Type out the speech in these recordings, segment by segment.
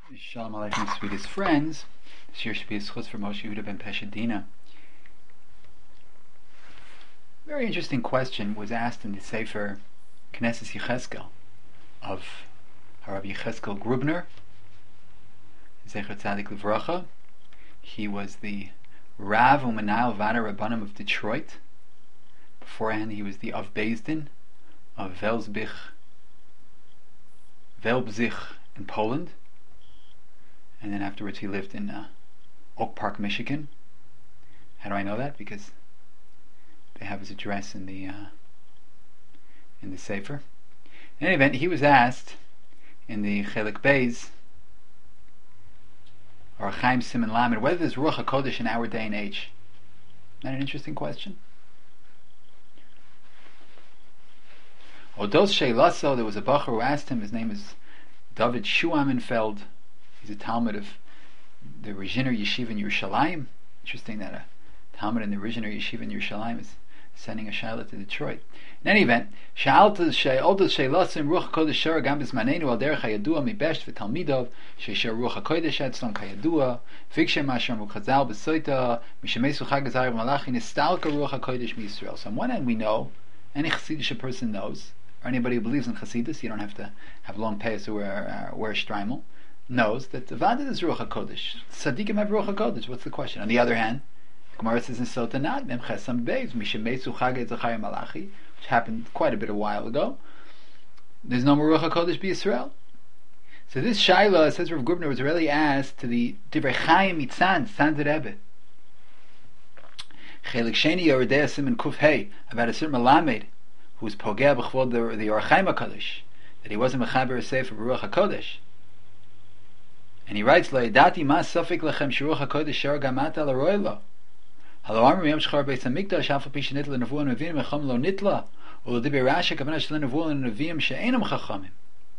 Shalom Aleichem, sweetest friends. This year should be a schutz for Moshe Yehuda ben Peshadina. Very interesting question was asked in the Sefer Knesset Yecheskel of Harav Yecheskel Grubner, Zecher Tzadik Livracha. He was the Rav Umanal Vada Rabbanim of Detroit. Beforehand, he was the Av Beis Din of Velbzich in Poland. And then afterwards he lived in Oak Park, Michigan. How do I know that? Because they have his address in the Sefer. In any event, he was asked in the Chelik Beis, or Chaim Simon Lamed, whether there's Ruach HaKodesh in our day and age. Isn't that an interesting question? Odos Sheilaso, there was a Bacher who asked him, his name is David Schuamenfeld. He's a Talmud of the Ruzhiner Yeshiva in Yerushalayim. Interesting that a Talmud in the Ruzhiner Yeshiva in Yerushalayim is sending a Shaila to Detroit. In any event, Sha'alta She'oldos She'lasim Ruach HaKodesh Shara Gam B'Zmanenu Al Derech HaYadua Mibesht V'Talmidov She'Shar Ruach HaKodesh Etzlon Kayadua V'Ikshem Mashar Mukhazal B'Soita Mishemesu Chag Azar Malachi Nistalka Ruach HaKodesh Miyisrael. So on one hand we know, any Chassidish person knows, or anybody who believes in Chassidus, you don't have to have long payas or wear shtreimel, knows that the Vada is Ruach HaKodesh. Tzaddikim have Ruach HaKodesh. What's the question? On the other hand, Gemara says in Sota Nad, Mem Chesam Beis, Mishemesu Chag Zachariah Malachi, which happened quite a bit a while ago. There's no more Ruach HaKodesh B'Yisrael. So this Shaila, says Rav Grubner, was really asked to the Divrei Chaim Mitzan, Tzan Rebbe. Chelik Sheni Yoredei Siman Kuf Hey, about a certain Melamed who was Pogea B'chvod the Or Chaim HaKodesh, that he wasn't Mechaber Sefer Ruach HaKodesh. And he writes, "Lo yadati ma safik lechem shiruach hakodesh shar gamata l'roilo. Halo amru yom shchar beis hamikdash afal pi shenitla nevuah neviim echam lo nitla ulo diber rasha kavana shel nevuah neviim she'enam chachamim."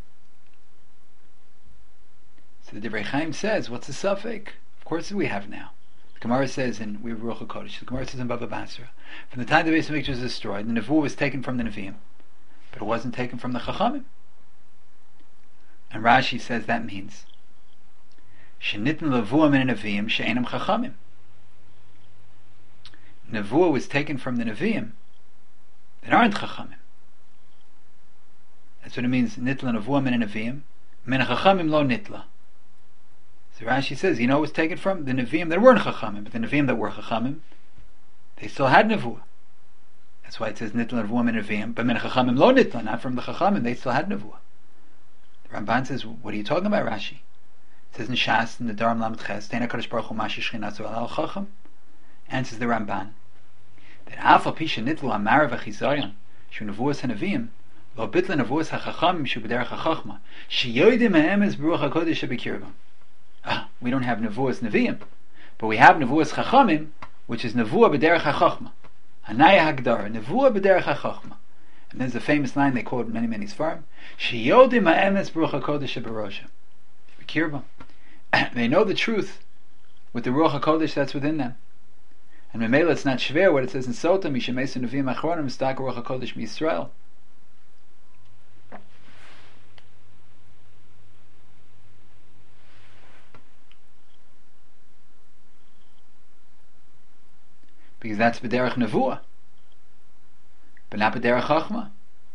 So the Divrei Chaim says, "What's the safik? Of course we have now." The Gemara says, and we have Ruach HaKodesh. The Gemara says in Bava Basra, from the time the Beis Hamikdash was destroyed, the nevuah was taken from the neviim, but it wasn't taken from the chachamim. And Rashi says that means Shenitn levuah min neviim she'enam chachamim. Nevuah was taken from the neviim that aren't chachamim. That's what it means. Nitla nevuah min neviim, min chachamim lo nitla. So Rashi says, it was taken from the neviim that weren't chachamim, but the neviim that were chachamim, they still had nevuah. That's why it says nitla nevuah min neviim, but min chachamim lo nitla, not from the chachamim, they still had nevuah. The Ramban says, what are you talking about, Rashi? It says in Shas, in the Dharam Lamed Ches, Teina Kadosh Baruch Hu Mashi Shechinatzu Al Chacham. Answers the Ramban that Afal Pisha Nitlu Amarav Achizayon Shu Nevuas HaNeviim Lo Bitla Nevuas HaChacham Shu B'derech HaChachma Sheyodim HaEmes B'ruach HaKodesh HaBekirvam. We don't have Nevuas Neviim, but we have Nevuas Chachamim, which is Nevuah B'derech HaChachma. Hanaya Hagdara Nevuah B'derech HaChachma. And there's a famous line they quote many Sfarim: Sheyodim HaEmes B'ruach HaKodesh HaBekirvam. They know the truth with the Ruach HaKodesh that's within them. And Memela, it's not shver what it says in Sota, Mishemesu Neviim Achronim Mistak Ruach HaKodesh Miyisrael. Because that's B'derech Nevuah, but not B'derech Chachma.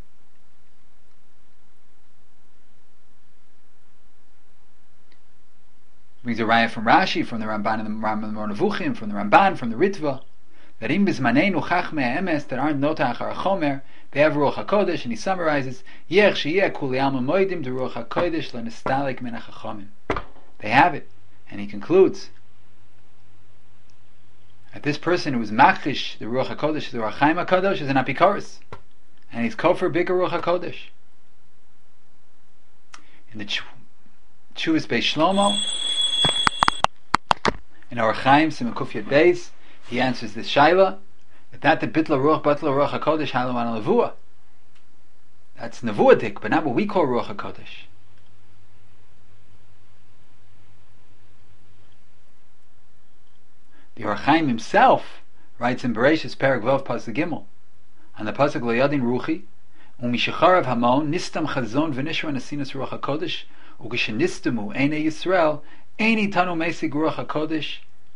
Brings a raya from Rashi, from the Ramban and the Rambam Nevuchim, from the Ramban, from the Ritva, that im bizmanenu chachmei emes that aren't notach or chomer, they have Ruach HaKodesh, and he summarizes, Yech sheyeh kuli alma moedim de Ruach HaKodesh lenestalik min hachachamim. They have it, and he concludes that this person who is machish the Ruach HaKodesh, the Ruach Chaim HaKadosh, is an apikoros, and he's kofar bigger Ruach HaKodesh. In the Chuvas Beis Shlomo, in Or Chaim Siman Kuf Yud Beis, he answers this shaila that the bitla ruach batla ruach hakodesh halu an levuah. That's nevuadik, but not what we call ruach hakodesh. The Or Chaim himself writes in Bereshis Perek Vav Pasuk Gimel on the pasuk Lo Yadin Ruchi Umishacharav Hamon Nistam Chazon V'Nishra Nesinas Ruach Hakodesh U'geshenistimu Einei Yisrael Eini Tanu Mesig Ruach HaKodesh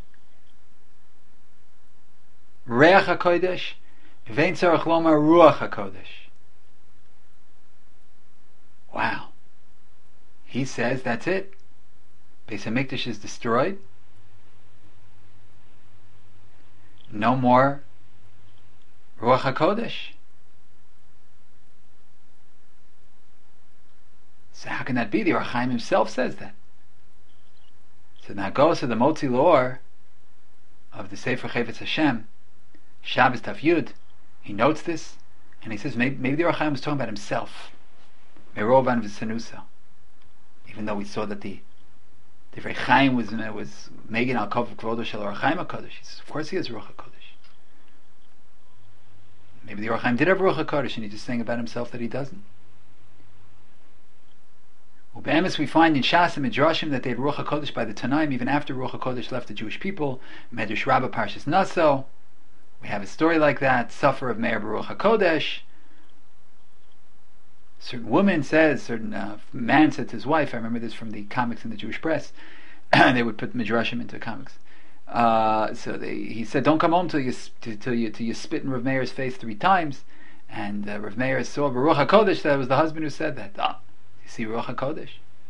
Reach HaKodesh Vein Tzarech Lomar Ruach HaKodesh. Wow. He says that's it. Beis HaMikdash is destroyed. No more Ruach HaKodesh. So how can that be? The Ohr HaChaim himself says that. So now goes to the Motzi L'Or of the Sefer Chayvetz Hashem, Shabbos Taf Yud. He notes this, and he says maybe the Ohr HaChaim was talking about himself. Merovan v'Sanusa. Even though we saw that the Divrei Chaim was Megan al Kov Kvodo Shel Ohr HaChaim HaKadosh. He says, of course he has Ruach HaKodesh. Maybe the Ohr HaChaim did have Ruach HaKodesh, and he's just saying about himself that he doesn't. U'be'emes, we find in Shas and Midrashim that they had Ruach HaKodesh by the Tanaim, even after Ruach HaKodesh left the Jewish people. Medrash Rabbah Parshas Naso. We have a story like that. Suffer of Meir Baruch HaKodesh. Certain woman says, certain man said to his wife, I remember this from the comics in the Jewish press, they would put Midrashim into comics. He said, don't come home till you spit in Rav Meir's face 3 times. And Rav Meir saw Baruch HaKodesh, that was the husband who said that. You see Ruach HaKodesh.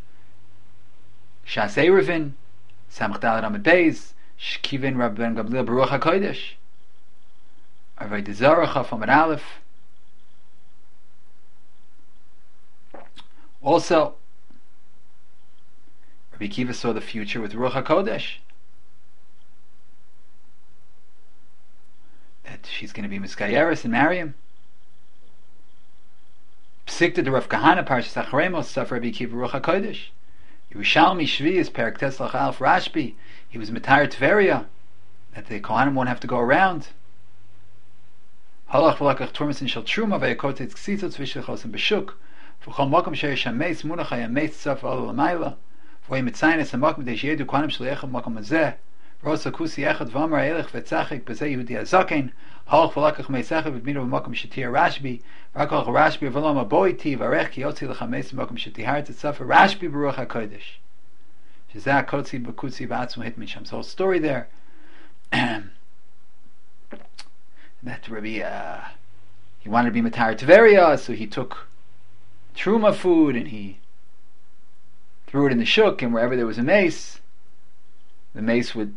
Shas Eruvin, Samach Dalet Amud Beis, Shkivin Rabbi Ben Gamliel Baruch HaKodesh, Arvei Dezarach Amud Aleph. Also, Rabbi Akiva saw the future with Ruach HaKodesh. That she's going to be Miskayeres and marry him. Psikta de Rav Kahana Parshas Acharemos Suffer Rabbi Akiva Ruach HaKodesh. Yerushalmi Shvi is Perek Tes Lach Aleph Rashbi. He was Matar Tveria, that the Kohanim won't have to go around. Halach v'lakach Turmasin Shel Truma V'yakotetz Ksitzot V'shilchosim B'shuk V'chol Mokum Sherish HaMeis Munach HaYameis Tzaf Ol L'mayla V'yim Mitzayin Es HaMokum Dei Sheyedu Kohanim Shel Yechad Mokum Hazeh Rosa Kusi Echad V'amar Ha'elech V'tzachik B'zeh Yehudi HaZaken Halach v'lakach Meisachav V'dminu V'mokum Shetir Rashbi V'akol Rashbi V'lom Aboiti V'arech Ki Yotzi L'chameis Mokum Shetihar Tzaf Rashbi Baruch HaKodesh Shezeh HaKotzi B'kutzi B'atzmu Hit Misham. So a story there that Rabbi he wanted to be Matar Tveria, so he took Truma food and he threw it in the shuk, and wherever there was a mace, the mace would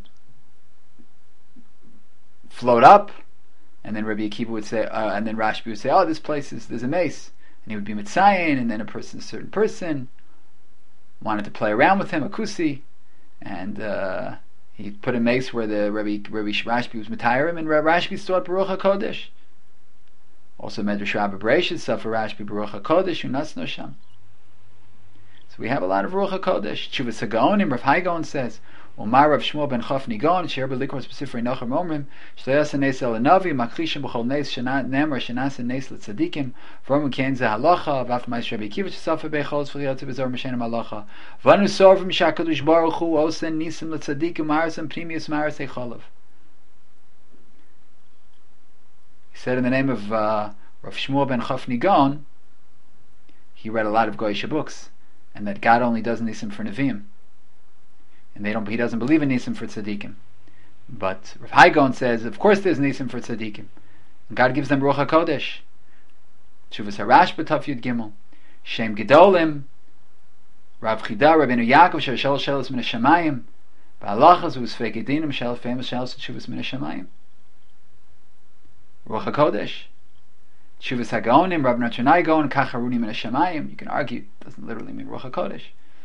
float up, and then Rabbi Akiva would say, and then Rashbi would say, this place there's a mace, and he would be Mitzayin, and then a certain person wanted to play around with him, a kusi, and he put a mace where the Rabbi Rashbi was Matayrim, and Rashbi thought Baruch HaKodesh. Also Medrash Rabbah Bereishis Suffer Rashbi Baruch HaKodesh Unas Nosham. So we have a lot of Baruch HaKodesh. Tshuvas HaGaonim, Rav Hai Gaon says, Omar Rav Shmuel ben Chafni Gaon, Sher Belikros B'Sifrei Nachum Omrim, Shleas HaNeis El Navi, Maklishim B'chol Neis Nemar Shanas HaNeis L'Tzadikim, V'Omrim Ken Zeh Halacha, V'Af Ma'is Rabbi Akiva Suffer Beichols V'Liyot V'Zor M'Shenim Halacha, V'Anu Sovrim Shakadosh Baruch Hu Osen Nisim L'Tzadikim Maras and Primius Maras Eicholav. He said in the name of Rav Shmuel ben Chafni Gaon, he read a lot of Goyish books, and that God only does Nisim for Nevi'im, and he doesn't believe in Nisim for Tzadikim. But Rav Hai Gaon says, of course there's Nisim for Tzadikim, and God gives them Ruach HaKodesh. Tshuvas Harash B'Taf Yud Gimel, Shem Gedolim, Rav Chida Rabbeinu Yaakov Shel Shelos Min HaShamayim, Ba'alachas U'Sfei Gedinim Shel Famous Shelos Tshuvas Min HaShamayim. Ruach HaKodesh. Tshuvas HaGaonim, Rav Nachonai Gaon, Kach Haruni Min HaShamayim. You can argue it doesn't literally mean Ruach HaKodesh.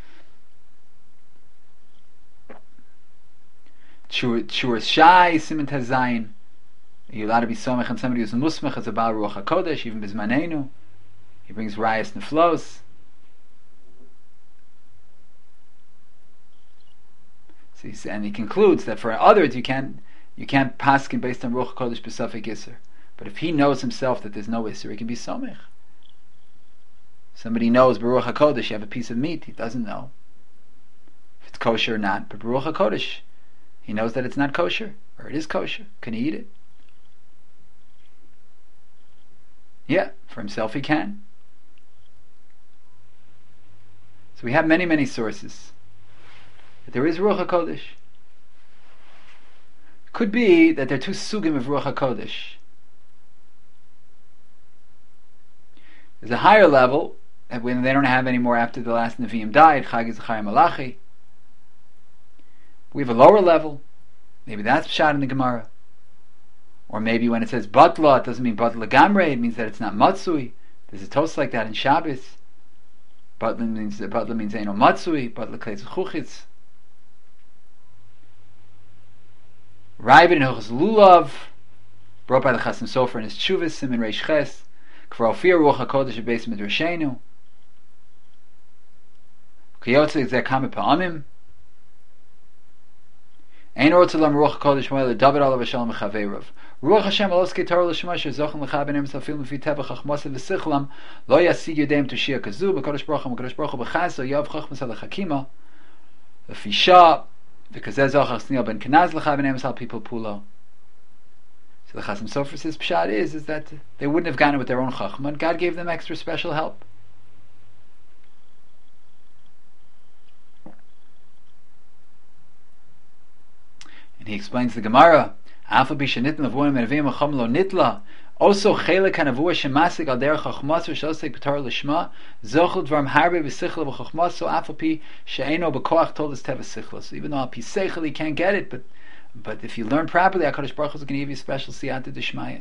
Shuras Shai, Siman Tazayin. You're allowed to be somech and somebody who's musmech as a Baal Ruach HaKodesh, even Bizmanenu. He brings Rayas Neflos. And he concludes that for others you can't paskin based on Ruach HaKodesh B'Safek Yisr. But if he knows himself that there's no Yisr, he can be somech. Somebody knows Baruch HaKodesh, you have a piece of meat, he doesn't know if it's kosher or not, but Baruch HaKodesh, he knows that it's not kosher, or it is kosher. Can he eat it? Yeah, for himself he can. So we have many, many sources. But there is Ruach HaKodesh. Could be that there are two sugim of Ruach HaKodesh. There's a higher level, and when they don't have any more after the last Nevi'im died, Chag Zechariah Malachi. We have a lower level. Maybe that's Pshat in the Gemara. Or maybe when it says Batla, it doesn't mean Batla Gamre, it means that it's not Matsui. There's a toast like that in Shabbos. Batla means Eino Matsui, Batla Kleitz Chuchitz. Ravid in Hilchos Lulav, brought by the Chasam Sofer in his Tshuvas, Siman Reish Ches, K'var Ofir Ruach HaKodesh Beis Midrashenu, K'yotze Zeh Kame Pa'amim, Ein Rotze Lam Ruach HaKodesh Moel David Olav Hashem Mechaveirav. Ruach Hashem Aloskei Torah L'Shema Shezochen L'cha B'nei Mitzafil L'fi Tevach Chachmasa V'Sichlam Lo Yasig Yodem Tushia Kazu B'Kodesh Baruch Hu B'Kodesh Baruch Hu B'Chazo Yav Chachmasa L'Chakima L'fi Shah because there's Zochar Sniel Ben Kenaz L'cha B'nei Mitzal People Pulo. So the Chasam Sofer says Pshat is that they wouldn't have gone it with their own Chachma, and God gave them extra special help. And he explains the Gemara. Also, chelek hanavua shemasik al derech chachmas v'shosek b'torah l'shma zochel dvarim harbe b'sichla v'chachmas so afapi she'eno b'koach told us teva sichla. So even though al pi seichel he can't get it, but if you learn properly, HaKadosh Baruch Hu is going to give you special siyata d'shmaya.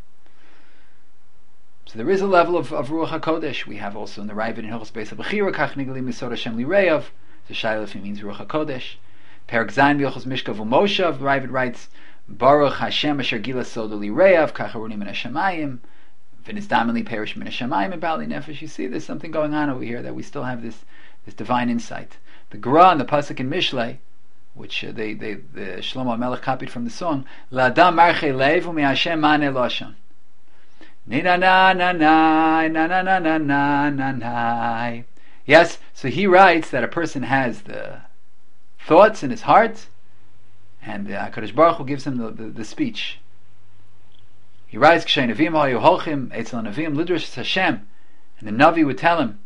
So there is a level of Ruach HaKodesh. We have also in the Ravid in Hilchos Beis HaBechira kach nigali misod Hashem lireyav. The shayla if it means Ruach HaKodesh. Perek Zayin v'Hilchos Mishkav u'Moshav. The Ravid writes Baruch Hashem asher gila sodo lireyav kacharunim min hashamayim v'nizdam li perish min hashamayim and bali nefesh. You see, there's something going on over here that we still have this divine insight. The Gra and the pasuk in Mishlei, which the Shlomo Melech copied from the song, La'adam marchei lev u'mi Hashem maneh lashon. Na na na na na na na na na na na. Yes, so he writes that a person has the thoughts in his heart, and HaKadosh Baruch Hu gives him the speech. He writes, K'shay Nevi'im ha'yu holchim etzel Nevi'im lidrosh Hashem, and the Navi would tell him,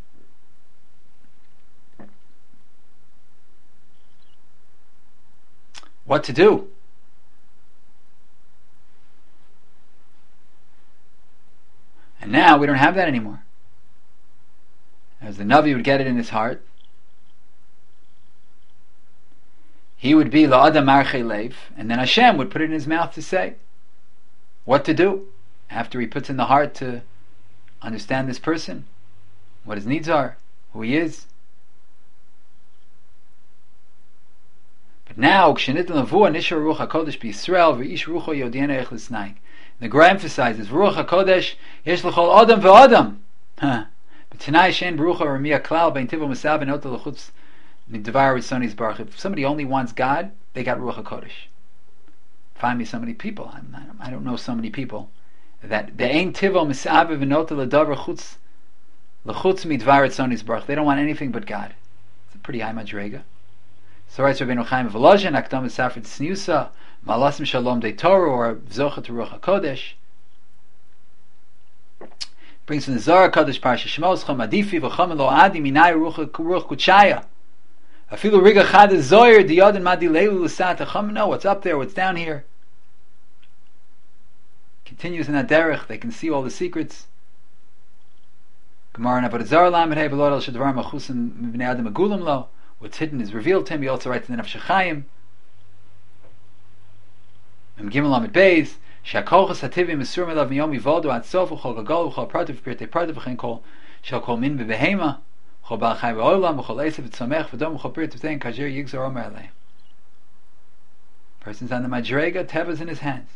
what to do. And now we don't have that anymore. As the Navi would get it in his heart, he would be la'adam marchei lev, and then Hashem would put it in his mouth to say what to do after he puts in the heart to understand this person, what his needs are, who he is. But now, kshenit l'nevuah nishar ruach hakodesh b'Yisrael v'ish rucho yodiyana ech l'snai. The Gra emphasizes ruach hakodesh yesh l'chol adam v'adam. But tonight shein berucha ramiyah klal bein tivo misav and oto l'chutz nidvar risoni's baruch. If somebody only wants God, they got ruach hakodesh. Find me so many people. I don't know so many people that the ein tivo misav and oto l'davar chutz l'chutz midvar risoni's baruch. They don't want anything but God. It's a pretty high madrega. So writes Rabbeinu Chaim of Volozhin, Akdam Safra Tzniusa, Malasim Shalom De Torah, or Zocha to Ruach HaKodesh. Brings from the Zohar HaKodesh Parsha Shemos, Chom Adifi, V'chom Lo Adi, Minai Ruach Kutshaya. Afilu Riga Chad Zoyer, Diyodin Madi Leilu Lusat, Chom, no, what's up there, what's down here. Continues in that derech, they can see all the secrets. Gemara Navad Zar Lamed Hei V'lod Al Shadvar Machusim V'nei Adam Agulam Lo. What's hidden is revealed to him. He also writes in the Nefesh HaChaim. Mem Gimel Lamed Beis. She'akolchos hativim mesur melav miyom yivoldu ad sof u'chol gagol u'chol prativ v'pirtei prativ v'chein kol shel kol min v'behema u'chol bal chai v'olam u'chol esav v'tzomech v'dom u'chol pirtiv v'tein kajir yigzor omer alei. Person's on the madrega, teva's in his hands.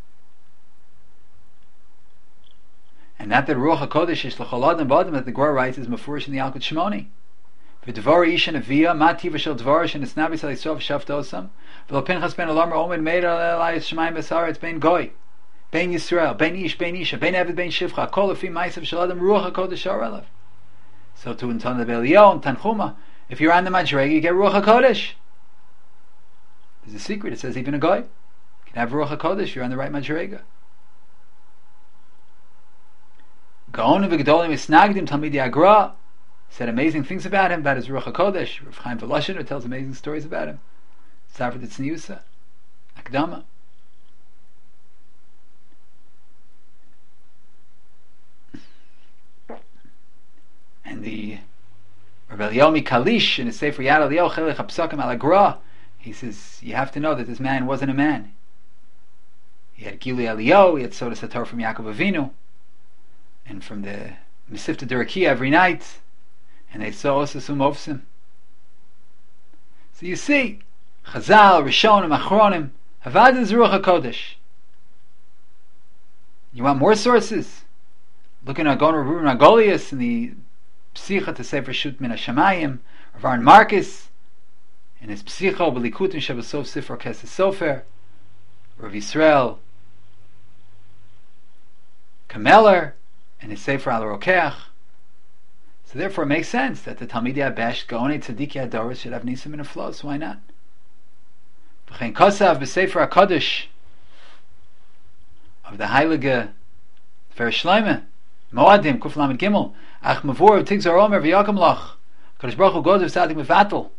And that the Ruach HaKodesh is l'chol adam b'adam that the Gra writes is mefurish in the Yalkut Shimoni. V'dvar isha nevia, ma tiva shel dvar isha nesnavis al yisov shavtosam v'lo pinchas ben alamar omed meid alayis shemayim b'saretz ben goy ben Yisrael ben ish ben isha ben eved ben shivcha kol afi ma'asav shel adam ruach hakodesh orelav. So to Untan Belio and Tanchuma, if you're on the madrega, you get ruach hakodesh. There's a secret. It says even a goy can have ruach hakodesh. You're on the right madrega. Gaon v'gedolim isnagdim talmidei Agra. said amazing things about him, about his Ruach HaKodesh. Rav Chaim Voloshin tells amazing stories about him. Tzavra Tzniusa, Akdama. And the Rabbi Yomi Kalish in his Sefer Yad Eliyahu Chelech HaPsakim Al Agra, he says, you have to know that this man wasn't a man. He had Gilui Eliyahu, he had Soda Sator from Yaakov Avinu, and from the Mesivta Durakia every night, and they saw Osasum Ofsim. So you see, Chazal, Rishonim, Achronim, Havad is Ruach HaKodesh. You want more sources? Look in Agon Reuben Agolius in the Psicha to Sefer Shut Min HaShamayim, Rav Aaron Marcus in his Psicha B'likutim Shabasov Sifra Kesed Sofer, Rav Yisrael Kameler and his Sefer Al Rokeach. So therefore it makes sense that the Talmidei Abesh Gaonei Tzadikei Adoros should have Nisim in a flow, so why not? V'chein Kosav b'Sefer HaKadosh of the Heilige Fer Shloime Moadim Kuf Lamed Gimel Ach Mavur Tigzar Omer V'Yakam Lach Kadosh Baruch Hu Godav Tzadik Mevatel.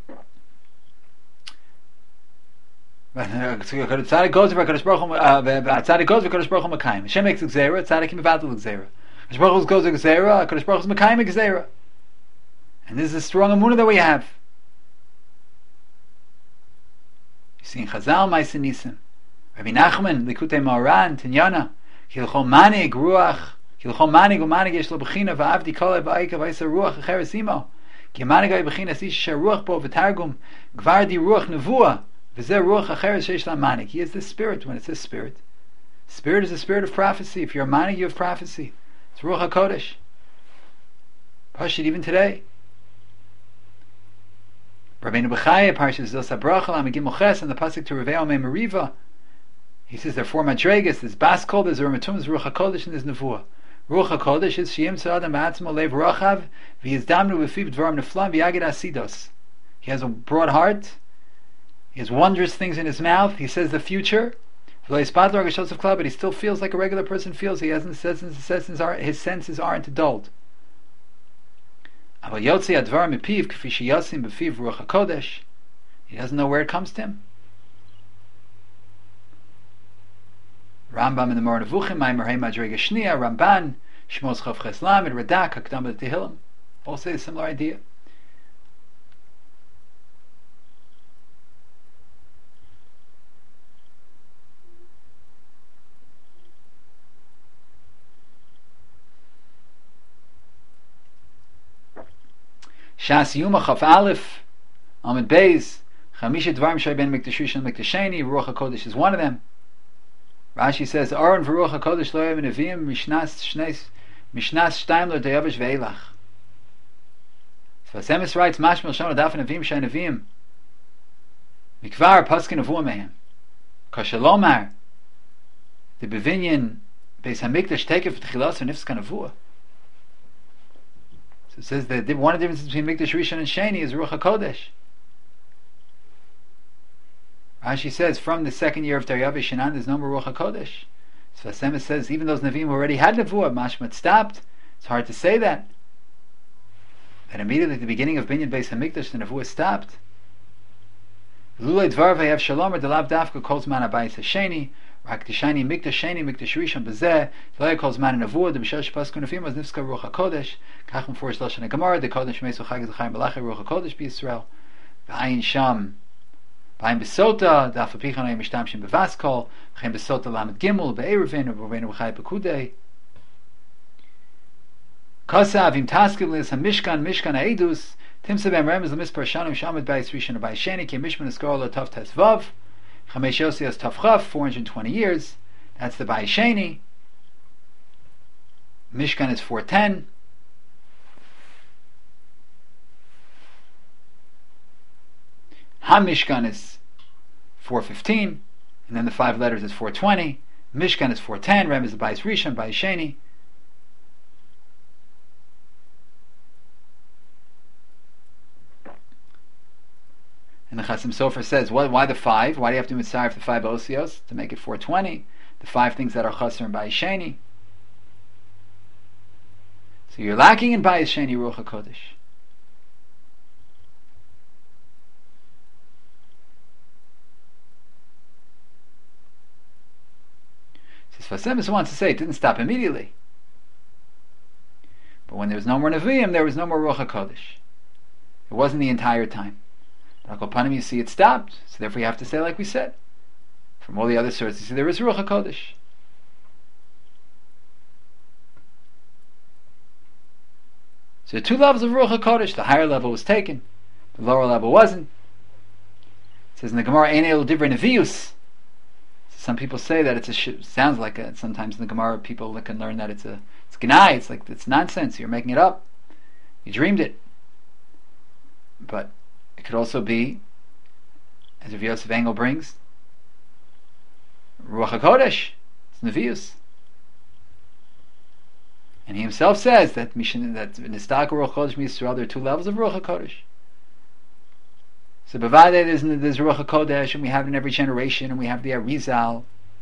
Tzadik goes for Kadosh Baruch Hu. Tzadik goes for Kadosh Baruch Hu Mekayim. Hashem makes Gzeira. Tzadik Mevatel Gzeira. Kadosh Baruch Hu goes to Gzeira. Kadosh Baruch Hu Mekayim Gzeira. And this is a strong emunah that we have. You see in Chazal Ma'aseh Nisim, Rabbi Nachman Likutei Moharan Tinyana Kilchol Manig Ruach Kilchol Manig Umanig Yesh Lo Bechina Va'avdi Kolei Ba'ika Va'isa Ruach Acheres Imo Ki Manig Ay Bechina Sish Ruach Bo V'Targum Gvar Di Ruach Nevuah. He is the spirit. When it says spirit, spirit is the spirit of prophecy. If you're a manik, you have prophecy. It's Ruach HaKodesh. Pashit even today. Rabbeinu Bechaya, Parshas Zos HaBracha, Lamigim Moches, and the pasuk to Revei Omei Meriva. He says there are four madregas. There's Baskol, there's Ramatum, there's Ruach HaKodesh, and there's Nevuah. Ruach HaKodesh is Shiyim Tzadam Ba'atzmo Lev Rachav V'yizdamnu V'fiv Dvaram Neflam V'yagid Asidos. He has a broad heart. He has wondrous things in his mouth. He says the future. But he still feels like a regular person feels. He hasn't his senses aren't dulled. He doesn't know where it comes to him. Rambam in the Moreh Nevuchim, Maimer Hey Madrega Shnia, Ramban, Shmos Chav Ches Lamed, Radak, Hakdama Tehillim. All say a similar idea. Shas Yuma Chaf Aleph Amid Beis Chamisha Dvarim Shai Ben Mikdash Rishon Mikdasheni. Ruach HaKodesh is one of them. Rashi says Aaron V'Ruach HaKodesh Lo Yevim Neviim Mishnas Shtaim Lo Dayavish Ve'elach. Sfasemis writes Mashmel Shon Adaf Neviim Shai Neviim Mikvar Paskin Nevuah Mehem Kashalomar the Bevinyan Beis HaMikdash Tekef T'chilas V'Nifskan Nevuah. It says that one of the differences between Mikdash Rishon and Sheni is Ruach HaKodesh. Rashi says from the second year of Daryavish Shanan there's no more Ruach HaKodesh. Sfasema says even those Nevi'im already had Nevuah, Mashmat stopped. It's hard to say that. That immediately at the beginning of Binyan Beis HaMikdash the Nevuah stopped. Lulei Dvar V'Yav Shalom or Delav Dafka calls man Abayis HaSheni. Rakdishani Mikdash Sheni Mikdash Rishon Bezeh Loya calls man Nevuah the B'Shel Shepasku Nefim was Nifska Ruach HaKodesh Kachem Forish Lashon HaGemara the Kodesh Mesu Chag Zechayim B'Lachei Ruach HaKodesh B'Yisrael V'ayin Sham V'ayin Besota Daf Apichon Ayim Mishtamshim B'Vaskol V'ayin Besota Lamed Gimel B'Erevin V'Reinu B'Chai B'Kudei Kosav Im Taskim Lis HaMishkan Mishkan HaEdus Timsa B'Em Remez L'Mispar Shanim Shamad B'Yis Rishon B'Yis Sheni Ki Mishman Eskor Lo Tov Tes Vav Chamesh Yosias Tavchav 420 years. That's the Bais Sheni. Mishkan is 410. HaMishkan is 415, and then the 5 letters is 420. Mishkan is 410. Rem is the Bais Rishon, Bais Sheni. And the Chasim Sofer says, why the 5? Why do you have to mitzvah the 5 osios to make it 420? The 5 things that are chaser and Bais Sheni. So So you're lacking in Bayis Sheni Ruach HaKodesh. Sfas Emes wants to say it didn't stop immediately. But when there was no more Nevi'im, there was no more Ruach HaKodesh. It wasn't the entire time. But Al Panim, you see it stopped, so therefore you have to say like we said. From all the other sources, you see there is Ruach HaKodesh. So there are two levels of Ruach HaKodesh. The higher level was taken, the lower level wasn't. It says in the Gemara, Ein El Divrei Nevius. Some people say that sounds like sometimes in the Gemara people can learn that it's Gnai, it's nonsense, you're making it up. You dreamed it. But it could also be, as Rav Yosef Engel brings, Ruach HaKodesh, it's Nevius. And he himself says that Nistaka Ruach HaKodesh Yisrael, there are two levels of Ruach HaKodesh. So Bavadeh there's Ruach HaKodesh, and we have it in every generation, and we have the Arizal,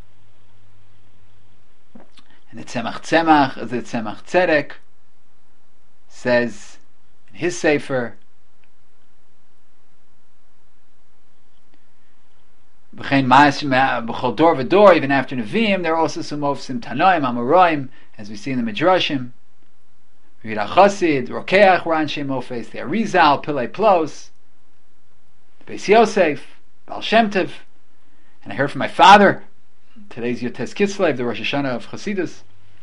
and the Tzemach Tzedek says in his Sefer, even after Nevi'im, there are also some Mofsim Tanoim, Amoraim, as we see in the Midrashim. Rida Chosid, Rokeach, Ranshe Mofes, the Arizal, Pillei Plos, the Beis Yosef, Baal Shem Tov. And I heard from my father, today's Yotes Kislev, the Rosh Hashanah of Chassidus,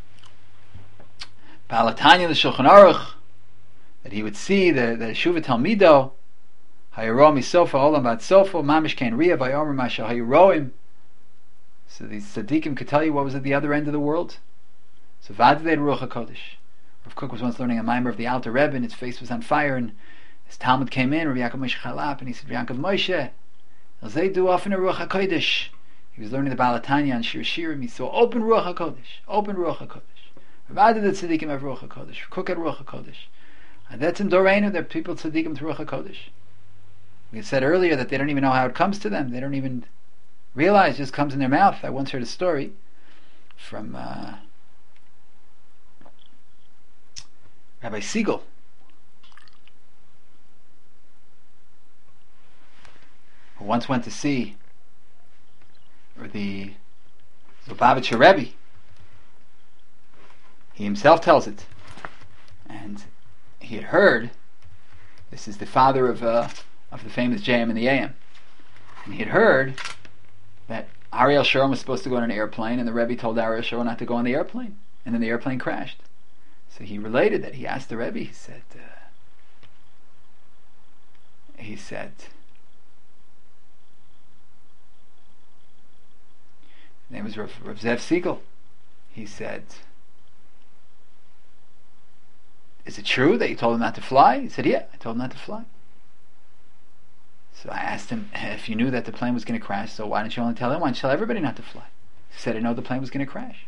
Baal HaTanya, the Shulchan Aruch, that he would see the Shuvah Talmido, Hayaro Misofa Olam Bat Sofa Mamish Ken Ria Vayomer Masha Hayaroim. So these tzaddikim could tell you what was at the other end of the world. So Vadei Ruach HaKodesh. Rav Kook was once learning a mimer of the Alter Rebbe, and his face was on fire, and his Talmud came in, Rav Yaakov Moshe Chalap, and he said, Yaakov Moshe, they do often a Ruach HaKodesh. He was learning the Baal HaTanya on Shir Shirim. He saw open Ruach HaKodesh, open Ruach HaKodesh. Vadei the tzaddikim have Ruach HaKodesh. Rav Kook had Ruach HaKodesh. And that's in Doreinu, there are people tzaddikim to Ruach HaKodesh. We said earlier that they don't even know how it comes to them. They don't even realize it just comes in their mouth. I once heard a story from Rabbi Siegel. Who once went to see the Lubavitcher Rebbe. He himself tells it. And he had heard, this is the father of the famous JM and the AM. And he had heard that Ariel Sharon was supposed to go on an airplane, and the Rebbe told Ariel Sharon not to go on the airplane, and then the airplane crashed. So he related that. He asked the Rebbe, he said, his name was Rav Zev Siegel. He said, is it true that you told him not to fly? He said, yeah, I told him not to fly. So I asked him, if you knew that the plane was going to crash, so why didn't you only tell him? Why didn't you tell everybody not to fly? He said, I know the plane was going to crash.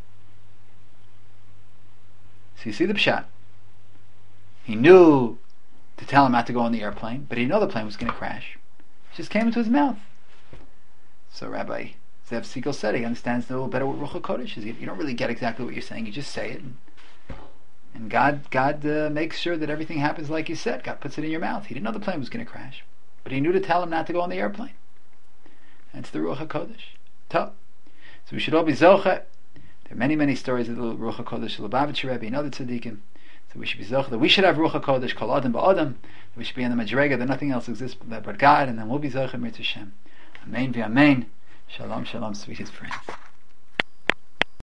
So you see the pshat. He knew to tell him not to go on the airplane, but he didn't know the plane was going to crash. It just came into his mouth. So Rabbi Zev Siegel said he understands a little better what Ruach HaKodesh is. You don't really get exactly what you're saying, you just say it. And God makes sure that everything happens like you said. God puts it in your mouth. He didn't know the plane was going to crash, but he knew to tell him not to go on the airplane. And it's the Ruach HaKodesh. Top. So we should all be zoche. There are many, many stories of the Ruach HaKodesh, the Lubavitcher Rebbe, and other tzaddikim. So we should be zoche that we should have Ruach HaKodesh, kol adam ba'adam. That we should be in the madrega that nothing else exists but God, and then we'll be zoche mirz Hashem. Amen v'amen. Shalom, shalom, sweetest friends.